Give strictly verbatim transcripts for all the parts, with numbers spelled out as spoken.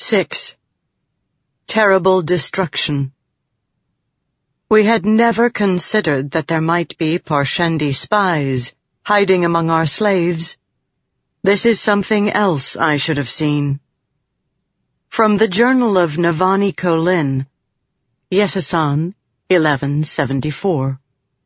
Six. Terrible destruction. We had never considered that there might be Parshendi spies hiding among our slaves. This is something else I should have seen. From the Journal of Navani Kolin, Yesasan, eleven seventy-four.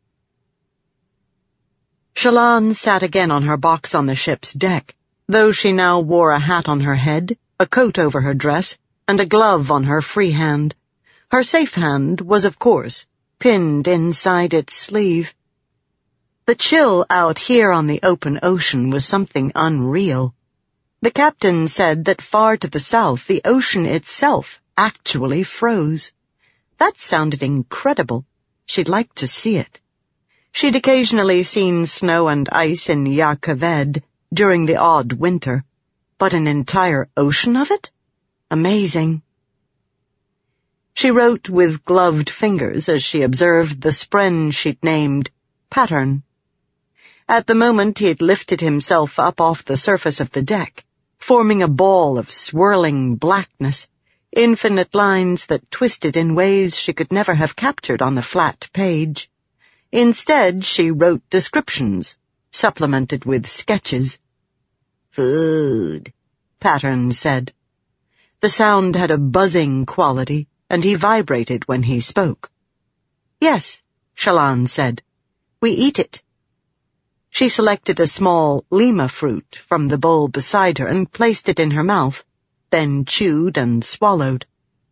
Shallan sat again on her box on the ship's deck, though she now wore a hat on her head, a coat over her dress, and a glove on her free hand. Her safe hand was, of course, pinned inside its sleeve. The chill out here on the open ocean was something unreal. The captain said that far to the south the ocean itself actually froze. That sounded incredible. She'd like to see it. She'd occasionally seen snow and ice in Jah Keved during the odd winter, but an entire ocean of it? Amazing. She wrote with gloved fingers as she observed the spren she'd named Pattern. At the moment he had lifted himself up off the surface of the deck, forming a ball of swirling blackness, infinite lines that twisted in ways she could never have captured on the flat page. Instead, she wrote descriptions, supplemented with sketches. "Food," Pattern said. The sound had a buzzing quality, and he vibrated when he spoke. "Yes," Shallan said. "We eat it." She selected a small lima fruit from the bowl beside her and placed it in her mouth, then chewed and swallowed.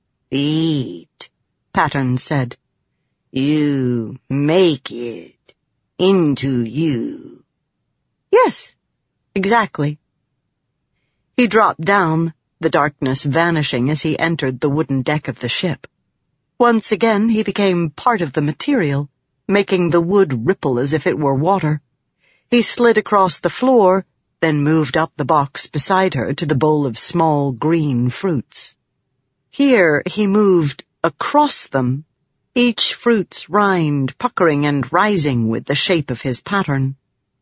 "Eat," Pattern said. "You make it into you." "Yes, exactly." He dropped down, the darkness vanishing as he entered the wooden deck of the ship. Once again he became part of the material, making the wood ripple as if it were water. He slid across the floor, then moved up the box beside her to the bowl of small green fruits. Here he moved across them, each fruit's rind puckering and rising with the shape of his pattern.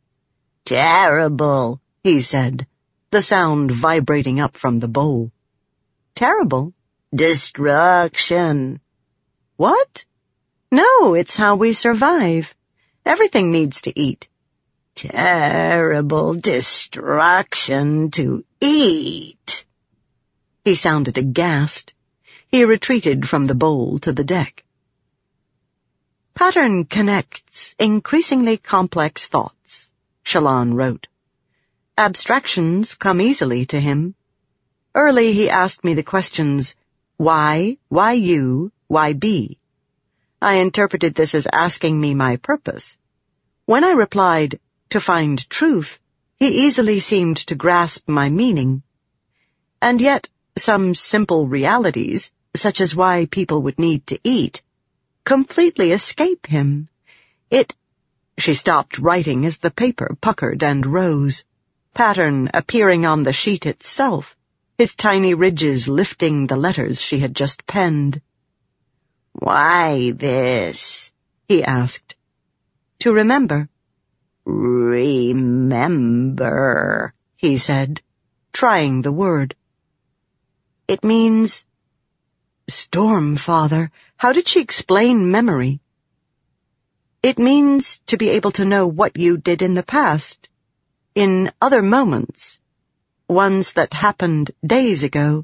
"Terrible," he said, the sound vibrating up from the bowl. "Terrible? Destruction." "What?" "No, it's how we survive. Everything needs to eat." "Terrible destruction to eat." He sounded aghast. He retreated from the bowl to the deck. Pattern connects increasingly complex thoughts, Shallan wrote. Abstractions come easily to him. Early he asked me the questions, why, why you, why be? I interpreted this as asking me my purpose. When I replied, to find truth, he easily seemed to grasp my meaning. And yet, some simple realities, such as why people would need to eat, completely escape him. It... She stopped writing as the paper puckered and rose, pattern appearing on the sheet itself, his tiny ridges lifting the letters she had just penned. "Why this?" he asked. "To remember." "Remember," he said, trying the word. "It means..." Storm, Father, how did she explain memory? "It means to be able to know what you did in the past, in other moments, ones that happened days ago."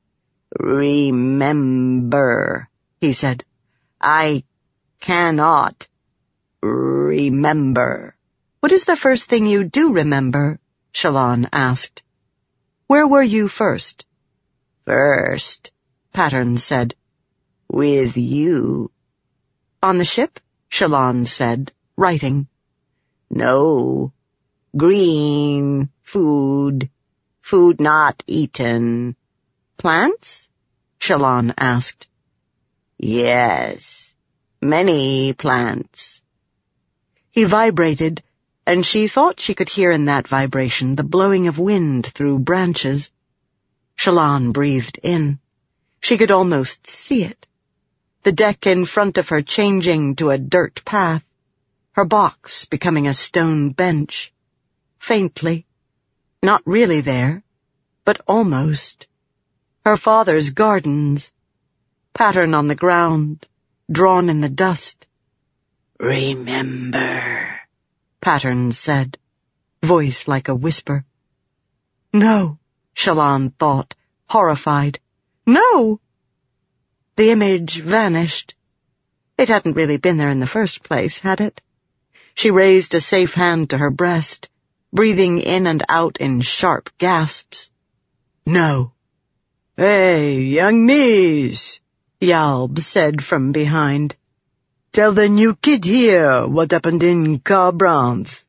"Remember," he said. "I cannot remember." "What is the first thing you do remember?" Shallan asked. "Where were you first?" "First," Pattern said, "with you." "On the ship?" Shallan said, writing. "No. Green, food, food not eaten." "Plants?" Shallan asked. "Yes, many plants." He vibrated, and she thought she could hear in that vibration the blowing of wind through branches. Shallan breathed in. She could almost see it. The deck in front of her changing to a dirt path, her box becoming a stone bench. Faintly. Not really there, but almost. her father's gardens, pattern on the ground, drawn in the dust. "Remember," Pattern said, voice like a whisper. "No," Shallan thought, horrified. "No!" The image vanished. It hadn't really been there in the first place, had it? She raised a safe hand to her breast, breathing in and out in sharp gasps. "No." "Hey, young miss," Yalb said from behind. "Tell the new kid here what happened in Kharbranth."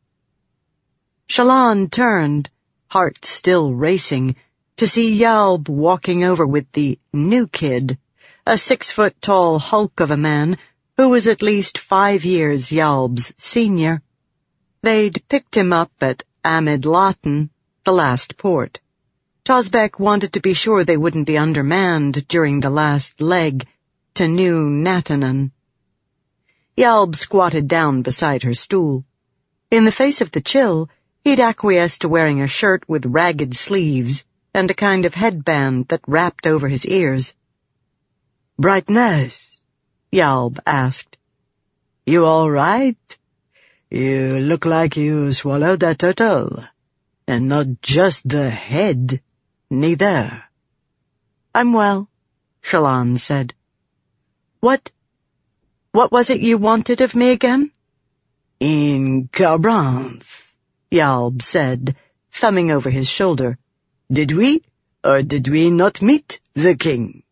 Shallan turned, heart still racing, to see Yalb walking over with the new kid, a six-foot-tall hulk of a man who was at least five years Yalb's senior. They'd picked him up at Amid Latan, the last port. Tozbek wanted to be sure they wouldn't be undermanned during the last leg to New Natanan. Yalb squatted down beside her stool. In the face of the chill, he'd acquiesced to wearing a shirt with ragged sleeves and a kind of headband that wrapped over his ears. "Brightness?" Yalb asked. "You all right? You look like you swallowed a turtle. And not just the head, neither." "I'm well," Shallan said. What, what was it you wanted of me again?" "In Kharbranth," Yalb said, thumbing over his shoulder. "Did we, or did we not meet the king?"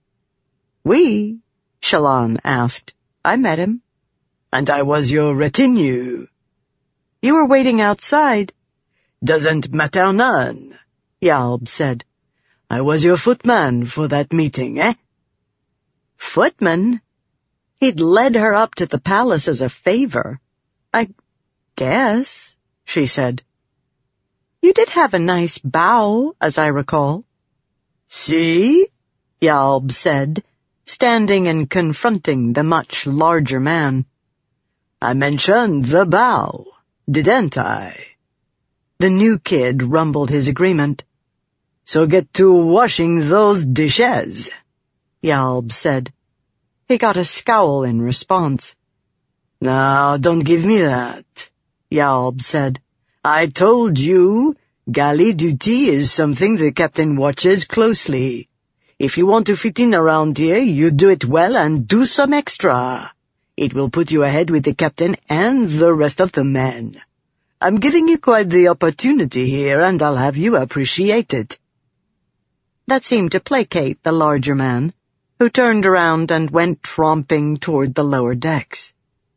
"We?" Shallan asked. "I met him." "And I was your retinue." "You were waiting outside." "Doesn't matter none," Yalb said. "I was your footman for that meeting, eh?" "Footman?" He'd led her up to the palace as a favor. "I guess," she said. "You did have a nice bow, as I recall." "See?" Yalb said, standing and confronting the much larger man. "I mentioned the bow, didn't I?" The new kid rumbled his agreement. "So get to washing those dishes," Yalb said. He got a scowl in response. "Now, don't give me that," Yalb said. "I told you, galley duty is something the captain watches closely. If you want to fit in around here, you do it well and do some extra. It will put you ahead with the captain and the rest of the men. I'm giving you quite the opportunity here, and I'll have you appreciate it." That seemed to placate the larger man, who turned around and went tromping toward the lower decks.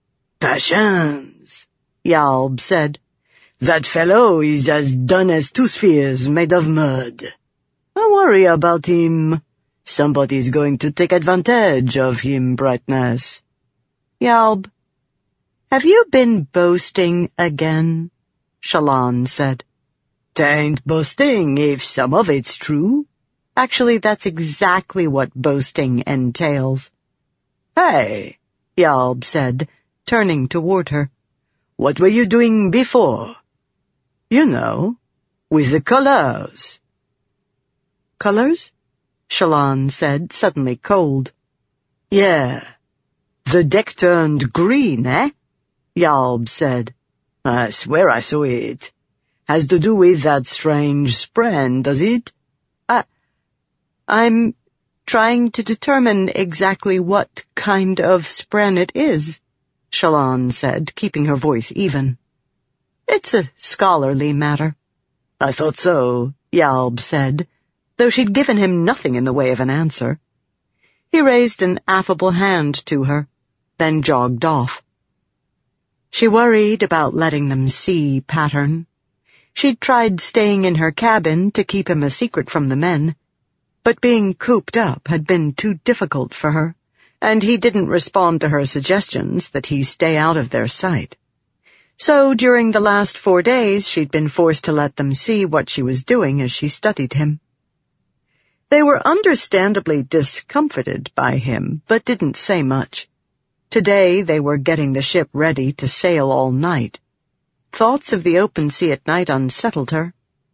"Patience," Yalb said. "That fellow is as done as two spheres made of mud. Don't worry about him. Somebody's going to take advantage of him, Brightness." "Yalb, have you been boasting again?" Shallan said. "'Tain't boasting if some of it's true." "Actually, that's exactly what boasting entails." "Hey," Yalb said, turning toward her. "What were you doing before? You know, with the colors." "Colors?" Shallan said, suddenly cold. "Yeah. The deck turned green, eh?" Yalb said. "I swear I saw it. Has to do with that strange spren, does it?" I, I'm trying to determine exactly what kind of spren it is," Shallan said, keeping her voice even. "It's a scholarly matter." "I thought so," Yalb said, though she'd given him nothing in the way of an answer. He raised an affable hand to her, then jogged off. She worried about letting them see Pattern. She'd tried staying in her cabin to keep him a secret from the men, but being cooped up had been too difficult for her, and he didn't respond to her suggestions that he stay out of their sight. So during the last four days she'd been forced to let them see what she was doing as she studied him. They were understandably discomfited by him, but didn't say much. Today they were getting the ship ready to sail all night. Thoughts of the open sea at night unsettled her,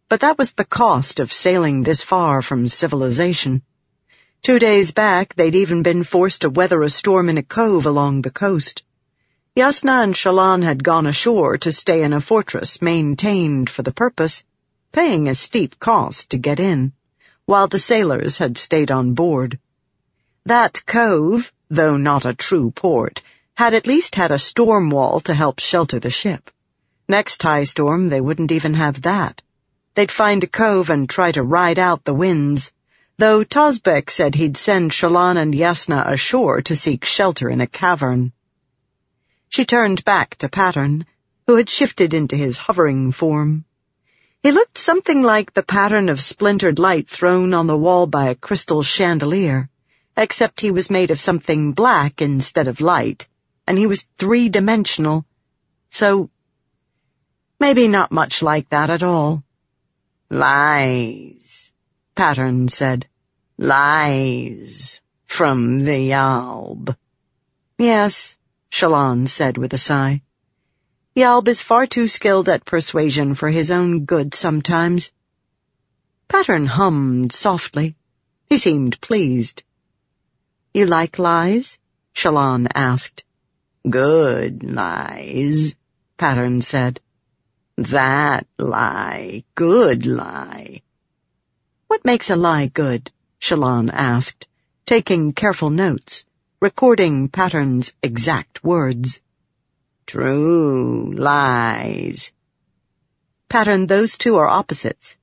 But that was the cost of sailing this far from civilization. Two days back, they'd even been forced to weather a storm in a cove along the coast. Yasna and Shallan had gone ashore to stay in a fortress maintained for the purpose, paying a steep cost to get in, while the sailors had stayed on board. That cove, though not a true port, had at least had a storm wall to help shelter the ship. Next high storm, they wouldn't even have that. They'd find a cove and try to ride out the winds, though Tozbek said he'd send Shallan and Yasna ashore to seek shelter in a cavern. She turned back to Pattern, who had shifted into his hovering form. He looked something like the pattern of splintered light thrown on the wall by a crystal chandelier, except he was made of something black instead of light, and he was three-dimensional, so maybe not much like that at all. "Lies," Pattern said. "Lies from the Yalb." "Yes," Shallan said with a sigh. "Yalb is far too skilled at persuasion for his own good sometimes." Pattern hummed softly. He seemed pleased. "You like lies?" Shallan asked. "Good lies," Pattern said. "That lie, good lie." "What makes a lie good?" Shallan asked, taking careful notes, recording Pattern's exact words. "True lies." "Pattern, those two are opposites."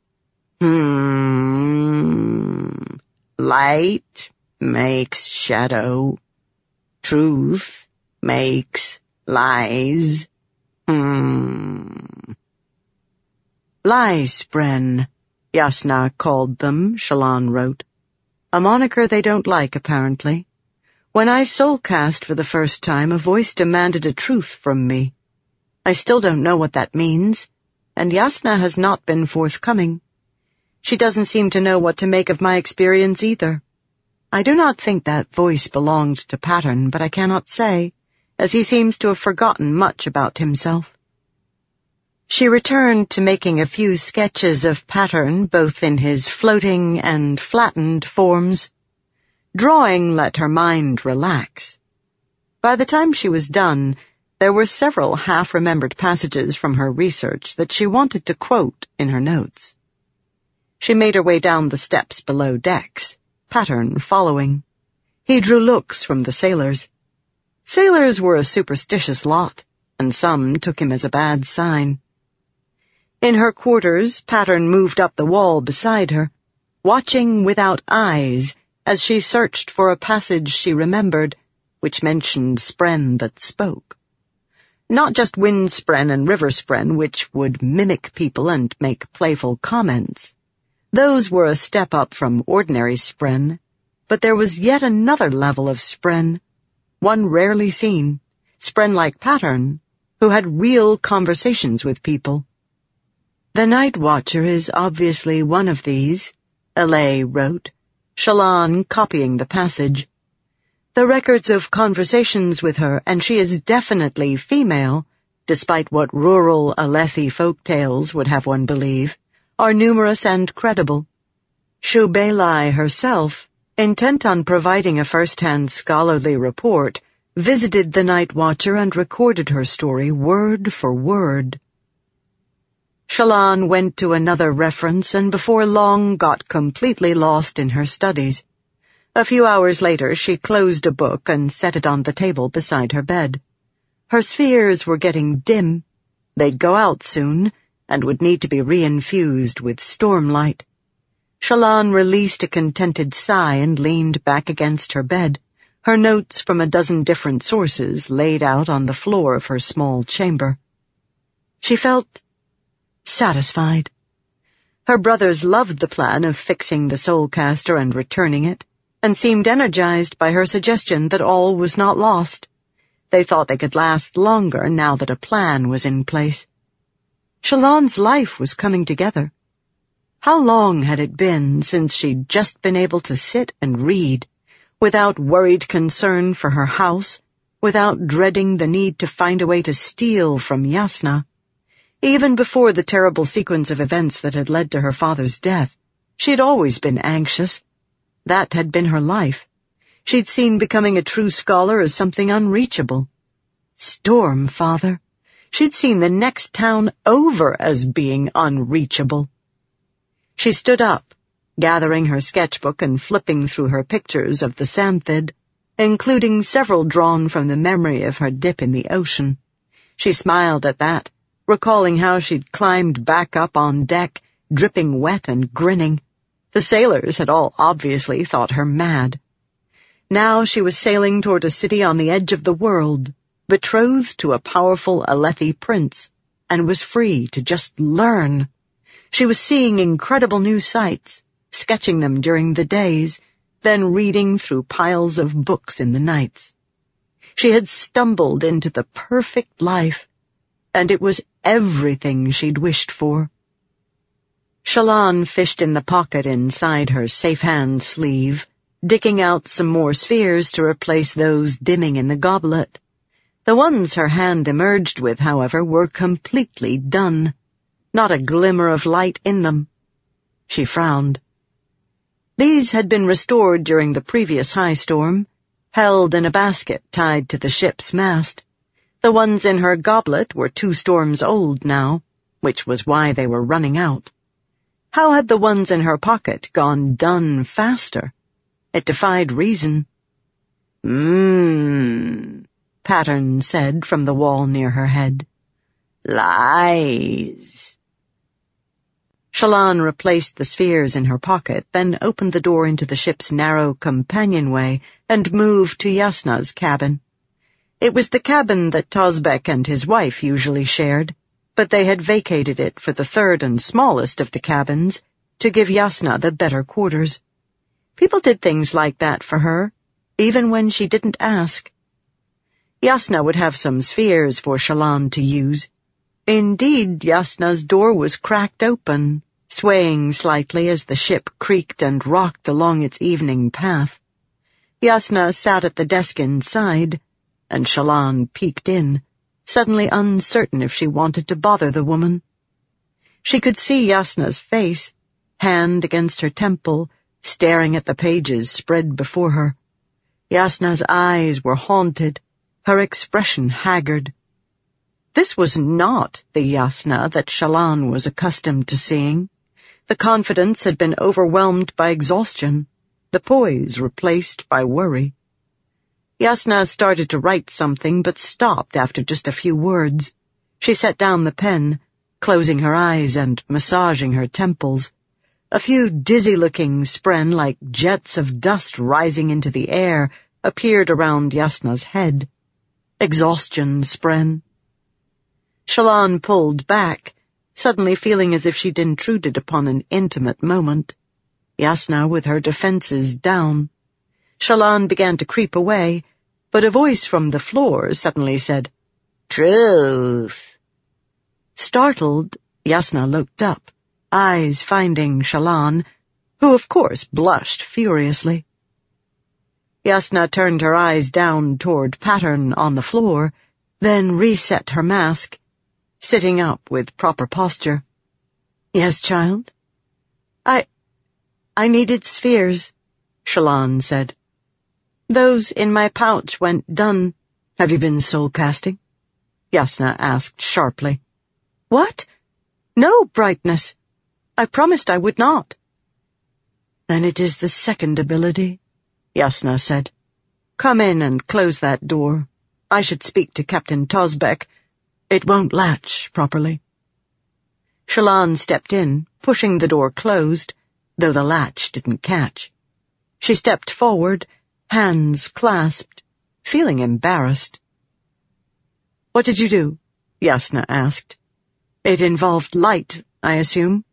Hmm. Light makes shadow. Truth makes lies. Hmm. Liespren, Yasna called them, Shallan wrote. A moniker they don't like, apparently. When I soulcast for the first time, a voice demanded a truth from me. I still don't know what that means, and Yasna has not been forthcoming. She doesn't seem to know what to make of my experience either. I do not think that voice belonged to Pattern, but I cannot say, as he seems to have forgotten much about himself. She returned to making a few sketches of Pattern, both in his floating and flattened forms. Drawing let her mind relax. By the time she was done, there were several half-remembered passages from her research that she wanted to quote in her notes. She made her way down the steps below decks, Pattern following. He drew looks from the sailors. Sailors were a superstitious lot, and some took him as a bad sign. In her quarters, Pattern moved up the wall beside her, watching without eyes as she searched for a passage she remembered, which mentioned spren that spoke. Not just wind spren and river spren, which would mimic people and make playful comments. Those were a step up from ordinary spren, but there was yet another level of spren, one rarely seen, spren like Pattern, who had real conversations with people. The Night Watcher is obviously one of these, Alay wrote, Shallan copying the passage. The records of conversations with her, and she is definitely female, despite what rural Alethi folk tales would have one believe, are numerous and credible. Shubelai herself, intent on providing a first-hand scholarly report, visited the Night Watcher and recorded her story word for word. Shallan went to another reference and before long got completely lost in her studies. A few hours later, she closed a book and set it on the table beside her bed. Her spheres were getting dim. They'd go out soon, and would need to be reinfused with stormlight. Shallan released a contented sigh and leaned back against her bed, her notes from a dozen different sources laid out on the floor of her small chamber. She felt satisfied. Her brothers loved the plan of fixing the soulcaster and returning it, and seemed energized by her suggestion that all was not lost. They thought they could last longer now that a plan was in place. Shallan's life was coming together. How long had it been since she'd just been able to sit and read, without worried concern for her house, without dreading the need to find a way to steal from Yasna? Even before the terrible sequence of events that had led to her father's death, she had always been anxious. That had been her life. She'd seen becoming a true scholar as something unreachable. Storm, father. She'd seen the next town over as being unreachable. She stood up, gathering her sketchbook and flipping through her pictures of the Samphid, including several drawn from the memory of her dip in the ocean. She smiled at that, recalling how she'd climbed back up on deck, dripping wet and grinning. The sailors had all obviously thought her mad. Now she was sailing toward a city on the edge of the world, betrothed to a powerful Alethi prince, and was free to just learn. She was seeing incredible new sights, sketching them during the days, then reading through piles of books in the nights. She had stumbled into the perfect life, and it was everything she'd wished for. Shallan fished in the pocket inside her safe-hand sleeve, digging out some more spheres to replace those dimming in the goblet. The ones her hand emerged with, however, were completely done. Not a glimmer of light in them. She frowned. These had been restored during the previous high storm, held in a basket tied to the ship's mast. The ones in her goblet were two storms old now, which was why they were running out. How had the ones in her pocket gone done faster? It defied reason. Mmm, Pattern said from the wall near her head. Lies. Shallan replaced the spheres in her pocket, then opened the door into the ship's narrow companionway and moved to Jasnah's cabin. It was the cabin that Tozbek and his wife usually shared, but they had vacated it for the third and smallest of the cabins to give Jasnah the better quarters. People did things like that for her, even when she didn't ask. Jasnah would have some spheres for Shallan to use. Indeed, Jasnah's door was cracked open, swaying slightly as the ship creaked and rocked along its evening path. Jasnah sat at the desk inside, and Shallan peeked in, suddenly uncertain if she wanted to bother the woman. She could see Jasnah's face, hand against her temple, staring at the pages spread before her. Jasnah's eyes were haunted, her expression haggard. This was not the Jasnah that Shallan was accustomed to seeing. The confidence had been overwhelmed by exhaustion, the poise replaced by worry. Jasnah started to write something, but stopped after just a few words. She set down the pen, closing her eyes and massaging her temples. A few dizzy-looking spren like jets of dust rising into the air appeared around Jasnah's head. Exhaustion spren. Shallan pulled back, suddenly feeling as if she'd intruded upon an intimate moment. Jasnah with her defenses down. Shallan began to creep away, but a voice from the floor suddenly said, "Truth." Startled, Jasnah looked up, eyes finding Shallan, who of course blushed furiously. Jasnah turned her eyes down toward Pattern on the floor, then reset her mask, sitting up with proper posture. "Yes, child?" I... I needed spheres," Shallan said. "Those in my pouch went done." "Have you been soul-casting?" Jasnah asked sharply. "What? No, brightness. I promised I would not." "Then it is the second ability," Jasnah said. "Come in and close that door. I should speak to Captain Tozbek. It won't latch properly." Shallan stepped in, pushing the door closed, though the latch didn't catch. She stepped forward, hands clasped, feeling embarrassed. "What did you do?" Jasnah asked. "It involved light, I assume."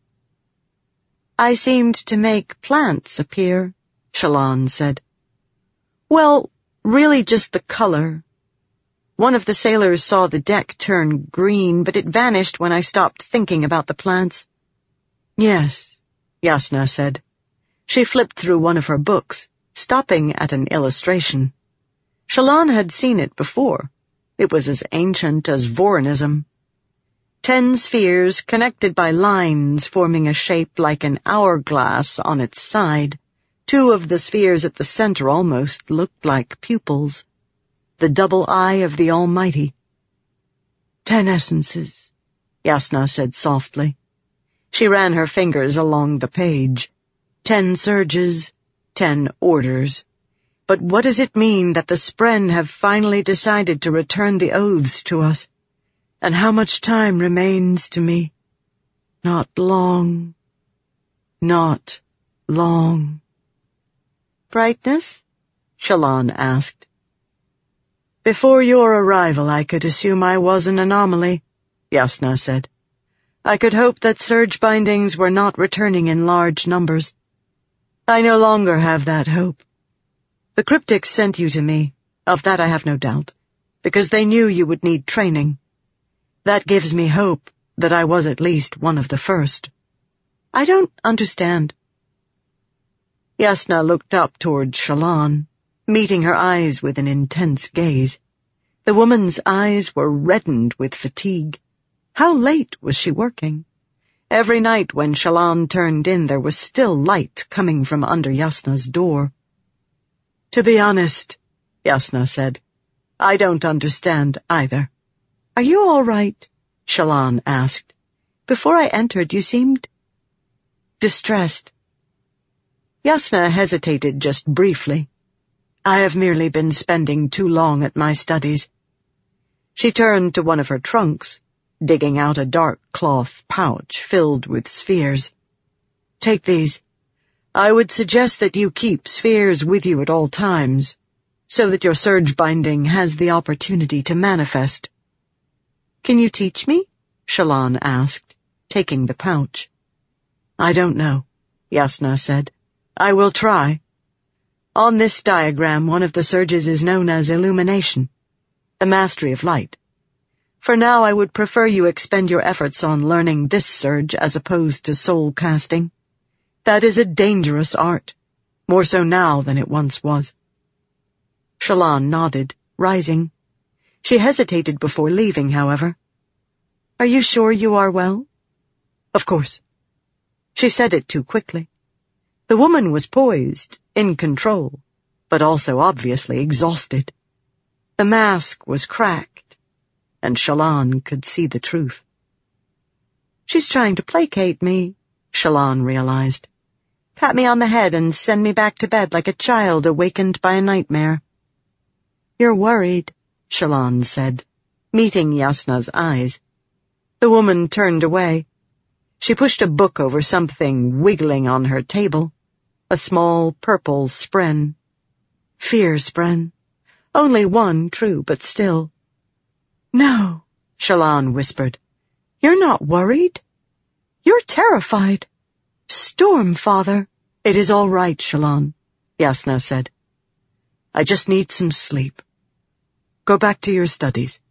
"I seemed to make plants appear," Shallan said. "Well, really just the color. One of the sailors saw the deck turn green, but it vanished when I stopped thinking about the plants." "Yes," Jasnah said. She flipped through one of her books, stopping at an illustration. Shallan had seen it before. It was as ancient as Vorinism. Ten spheres connected by lines forming a shape like an hourglass on its side. Two of the spheres at the center almost looked like pupils. The double eye of the Almighty. Ten essences, Yasna said softly. She ran her fingers along the page. Ten surges, ten orders. But what does it mean that the Spren have finally decided to return the oaths to us? And how much time remains to me? Not long. Not long. Brightness? Shallan asked. Before your arrival, I could assume I was an anomaly, Yasna said. I could hope that surge bindings were not returning in large numbers. I no longer have that hope. The cryptics sent you to me, of that I have no doubt, because they knew you would need training. That gives me hope that I was at least one of the first. I don't understand. Yasna looked up toward Shallan, meeting her eyes with an intense gaze. The woman's eyes were reddened with fatigue. How late was she working? Every night when Shallan turned in, there was still light coming from under Yasna's door. To be honest, Yasna said, I don't understand either. Are you all right? Shallan asked. Before I entered, you seemed distressed. Yasna hesitated just briefly. I have merely been spending too long at my studies. She turned to one of her trunks, digging out a dark cloth pouch filled with spheres. Take these. I would suggest that you keep spheres with you at all times, so that your surge binding has the opportunity to manifest. Can you teach me? Shallan asked, taking the pouch. I don't know, Yasna said. I will try. On this diagram, one of the surges is known as illumination, the mastery of light. For now, I would prefer you expend your efforts on learning this surge as opposed to soul casting. That is a dangerous art, more so now than it once was. Shallan nodded, rising. She hesitated before leaving, however. Are you sure you are well? Of course. She said it too quickly. The woman was poised, in control, but also obviously exhausted. The mask was cracked, and Shallan could see the truth. She's trying to placate me, Shallan realized. Pat me on the head and send me back to bed like a child awakened by a nightmare. You're worried, Shallan said, meeting Yasna's eyes. The woman turned away. She pushed a book over something wiggling on her table. A small purple spren. Fear spren. Only one, true, but still. No, Shallan whispered. You're not worried. You're terrified. Storm, Father. It is all right, Shallan, Yasna said. I just need some sleep. Go back to your studies.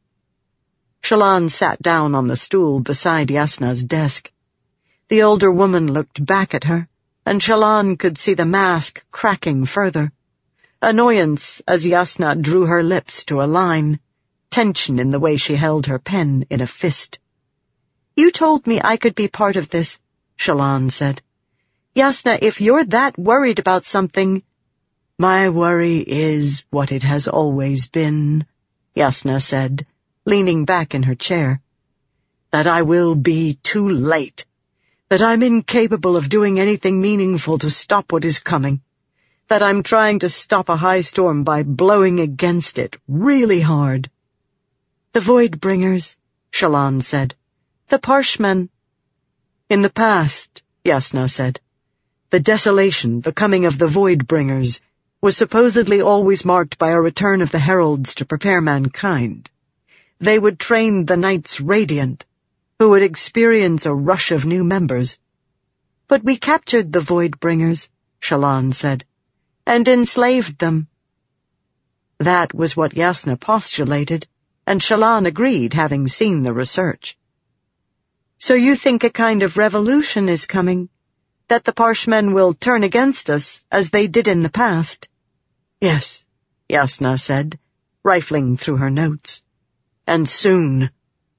Shallan sat down on the stool beside Yasna's desk. The older woman looked back at her, and Shallan could see the mask cracking further. Annoyance as Yasna drew her lips to a line, tension in the way she held her pen in a fist. You told me I could be part of this, Shallan said. Yasna, if you're that worried about something— My worry is what it has always been, Yasna said, leaning back in her chair. That I will be too late. That I'm incapable of doing anything meaningful to stop what is coming. That I'm trying to stop a high storm by blowing against it really hard. The Voidbringers, Shallan said. The Parshmen. In the past, Yasna said, the desolation, the coming of the Voidbringers, was supposedly always marked by a return of the heralds to prepare mankind. They would train the Knights Radiant, who would experience a rush of new members. But we captured the Voidbringers, Shallan said, and enslaved them. That was what Yasna postulated, and Shallan agreed, having seen the research. So you think a kind of revolution is coming? That the Parshmen will turn against us, as they did in the past? Yes, Yasna said, rifling through her notes. And soon.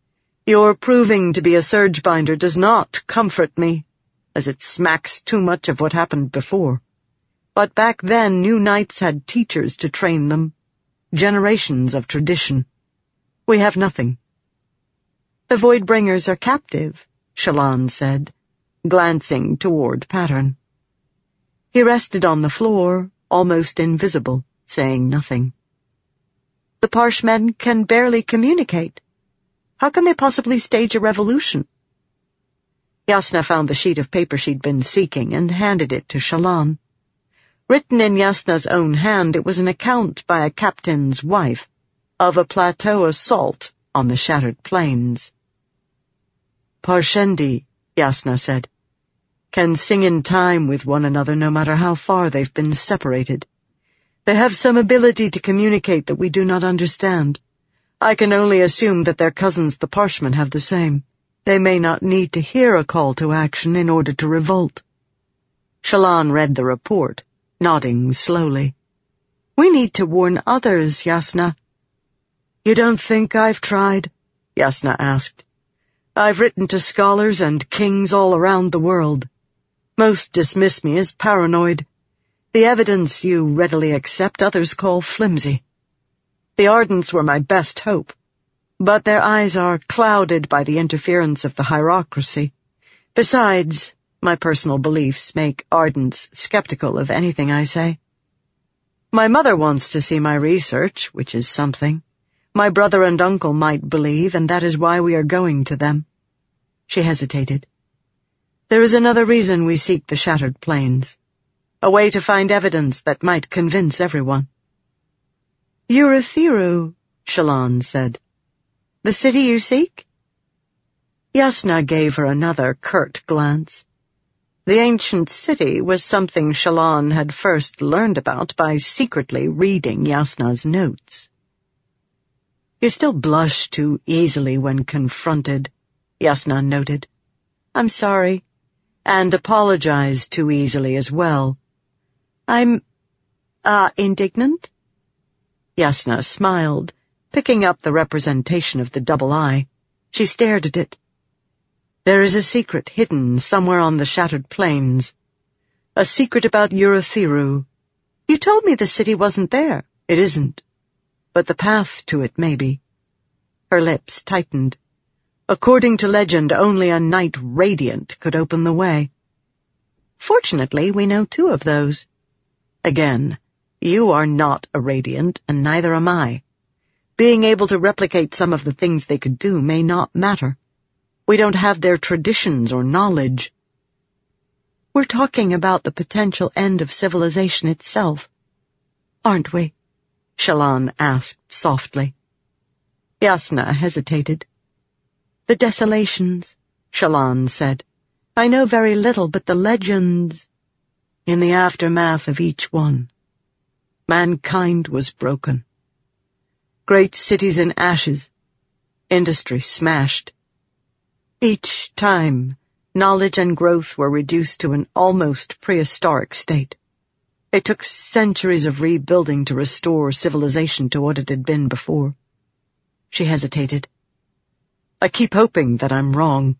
Your proving to be a surge-binder does not comfort me, as it smacks too much of what happened before. But back then, new knights had teachers to train them, generations of tradition. We have nothing. The Voidbringers are captive, Shallan said, glancing toward Pattern. He rested on the floor, almost invisible, saying nothing. The Parshmen can barely communicate. How can they possibly stage a revolution? Jasnah found the sheet of paper she'd been seeking and handed it to Shallan. Written in Jasnah's own hand, it was an account by a captain's wife of a plateau assault on the Shattered Plains. Parshendi, Jasnah said, can sing in time with one another no matter how far they've been separated. They have some ability to communicate that we do not understand. I can only assume that their cousins the Parshmen have the same. They may not need to hear a call to action in order to revolt. Shallan read the report, nodding slowly. We need to warn others, Jasnah. You don't think I've tried? Jasnah asked. I've written to scholars and kings all around the world. Most dismiss me as paranoid. The evidence you readily accept others call flimsy. The Ardents were my best hope, but their eyes are clouded by the interference of the hierocracy. Besides, my personal beliefs make Ardents skeptical of anything I say. My mother wants to see my research, which is something. My brother and uncle might believe, and that is why we are going to them. She hesitated. There is another reason we seek the Shattered Plains. A way to find evidence that might convince everyone. Urithiru, Shallan said. The city you seek? Jasnah gave her another curt glance. The ancient city was something Shallan had first learned about by secretly reading Jasnah's notes. You still blush too easily when confronted, Jasnah noted. I'm sorry, and apologize too easily as well. I'm, uh, indignant? Jasnah smiled, picking up the representation of the double eye. She stared at it. There is a secret hidden somewhere on the Shattered Plains. A secret about Urithiru. You told me the city wasn't there. It isn't. But the path to it may be. Her lips tightened. According to legend, only a knight radiant could open the way. Fortunately, we know two of those. Again, you are not a radiant, and neither am I. Being able to replicate some of the things they could do may not matter. We don't have their traditions or knowledge. We're talking about the potential end of civilization itself, aren't we? Shallan asked softly. Jasnah hesitated. The desolations, Shallan said. I know very little, but the legends. In the aftermath of each one, mankind was broken. Great cities in ashes, industry smashed. Each time, knowledge and growth were reduced to an almost prehistoric state. It took centuries of rebuilding to restore civilization to what it had been before. She hesitated. I keep hoping that I'm wrong.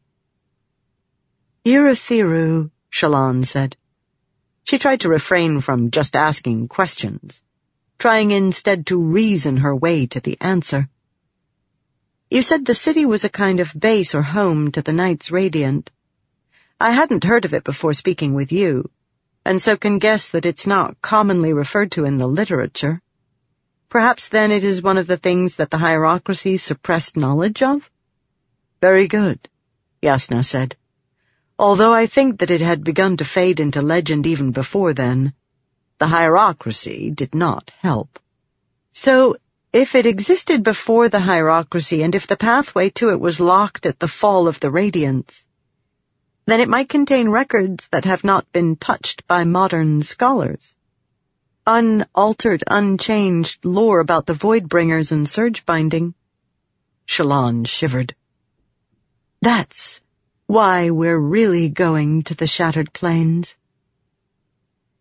Urithiru, Shallan said. She tried to refrain from just asking questions, trying instead to reason her way to the answer. You said the city was a kind of base or home to the Knights Radiant. I hadn't heard of it before speaking with you, and so can guess that it's not commonly referred to in the literature. Perhaps then it is one of the things that the hierocracy suppressed knowledge of? Very good, Jasnah said. Although I think that it had begun to fade into legend even before then, the hierocracy did not help. So, if it existed before the hierocracy and if the pathway to it was locked at the fall of the Radiants, then it might contain records that have not been touched by modern scholars. Unaltered, unchanged lore about the Voidbringers and Surgebinding. Shallan shivered. That's why we're really going to the Shattered Plains.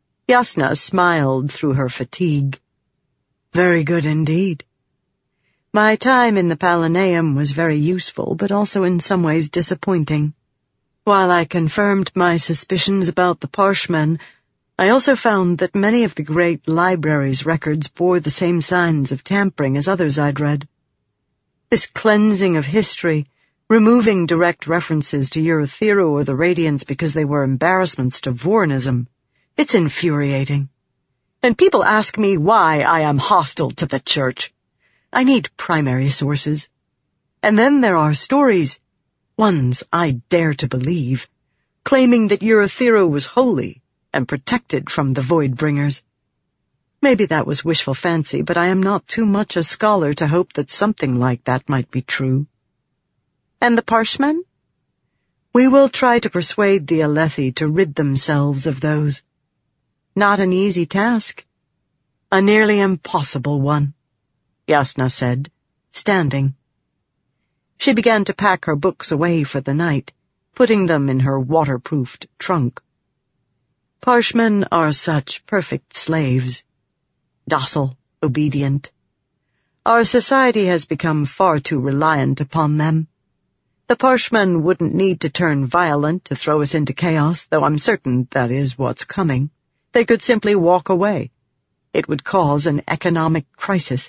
Jasnah smiled through her fatigue. Very good indeed. My time in the Palanaeum was very useful, but also in some ways disappointing. While I confirmed my suspicions about the Parshmen, I also found that many of the great library's records bore the same signs of tampering as others I'd read. This cleansing of history, removing direct references to Eurythero or the Radiants because they were embarrassments to Vorinism, it's infuriating. And people ask me why I am hostile to the Church. I need primary sources. And then there are stories, ones I dare to believe, claiming that Eurythero was holy and protected from the Voidbringers. Maybe that was wishful fancy, but I am not too much a scholar to hope that something like that might be true. And the Parshmen? We will try to persuade the Alethi to rid themselves of those. Not an easy task. A nearly impossible one, Jasnah said, standing. She began to pack her books away for the night, putting them in her waterproofed trunk. Parshmen are such perfect slaves. Docile, obedient. Our society has become far too reliant upon them. The Parshmen wouldn't need to turn violent to throw us into chaos, though I'm certain that is what's coming. They could simply walk away. It would cause an economic crisis.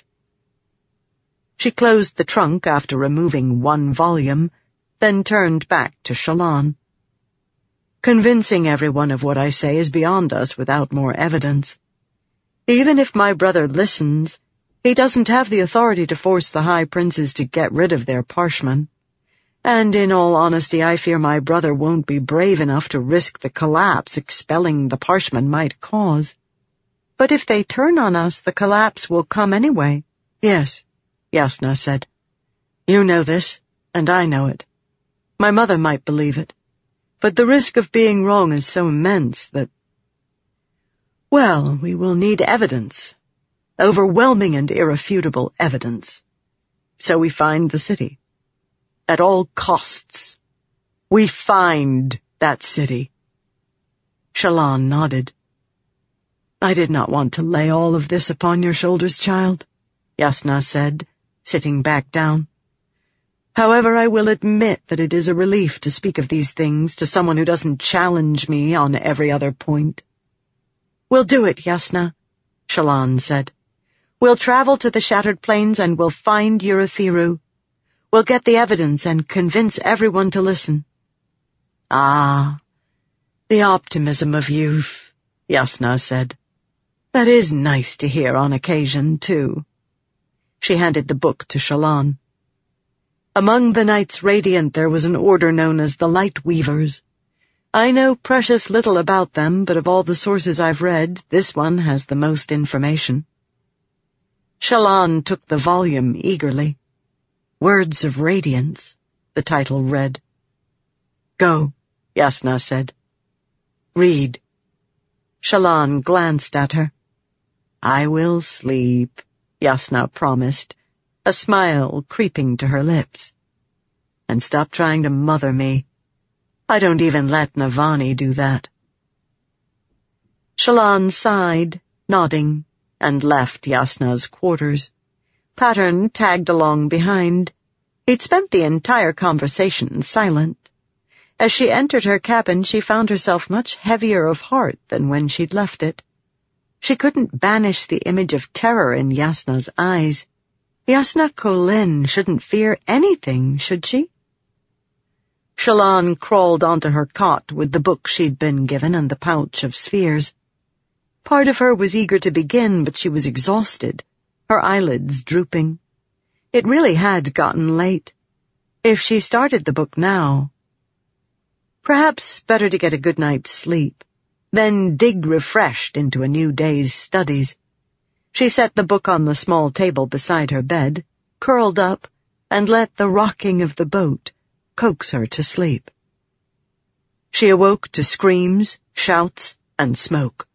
She closed the trunk after removing one volume, then turned back to Shallan. Convincing everyone of what I say is beyond us without more evidence. Even if my brother listens, he doesn't have the authority to force the High Princes to get rid of their Parshmen. And in all honesty, I fear my brother won't be brave enough to risk the collapse expelling the Parshmen might cause. But if they turn on us, the collapse will come anyway. Yes, Jasnah said. You know this, and I know it. My mother might believe it. But the risk of being wrong is so immense that... Well, we will need evidence. Overwhelming and irrefutable evidence. So we find the city. At all costs. We find that city. Shallan nodded. I did not want to lay all of this upon your shoulders, child, Jasnah said, sitting back down. However, I will admit that it is a relief to speak of these things to someone who doesn't challenge me on every other point. We'll do it, Jasnah, Shallan said. We'll travel to the Shattered Plains and we'll find Eurythero. We'll get the evidence and convince everyone to listen. Ah, the optimism of youth, Jasnah said. That is nice to hear on occasion, too. She handed the book to Shallan. Among the Knights Radiant there was an order known as the Light Weavers. I know precious little about them, but of all the sources I've read, this one has the most information. Shallan took the volume eagerly. Words of Radiance, the title read. Go, Jasnah said. Read. Shallan glanced at her. I will sleep, Jasnah promised, a smile creeping to her lips. And stop trying to mother me. I don't even let Navani do that. Shallan sighed, nodding, and left Jasnah's quarters. Pattern tagged along behind. He'd spent the entire conversation silent. As she entered her cabin, she found herself much heavier of heart than when she'd left it. She couldn't banish the image of terror in Jasnah's eyes. Jasnah Kholin shouldn't fear anything, should she? Shallan crawled onto her cot with the book she'd been given and the pouch of spheres. Part of her was eager to begin, but she was exhausted, her eyelids drooping. It really had gotten late. If she started the book now... Perhaps better to get a good night's sleep, then dig refreshed into a new day's studies. She set the book on the small table beside her bed, curled up, and let the rocking of the boat coax her to sleep. She awoke to screams, shouts, and smoke.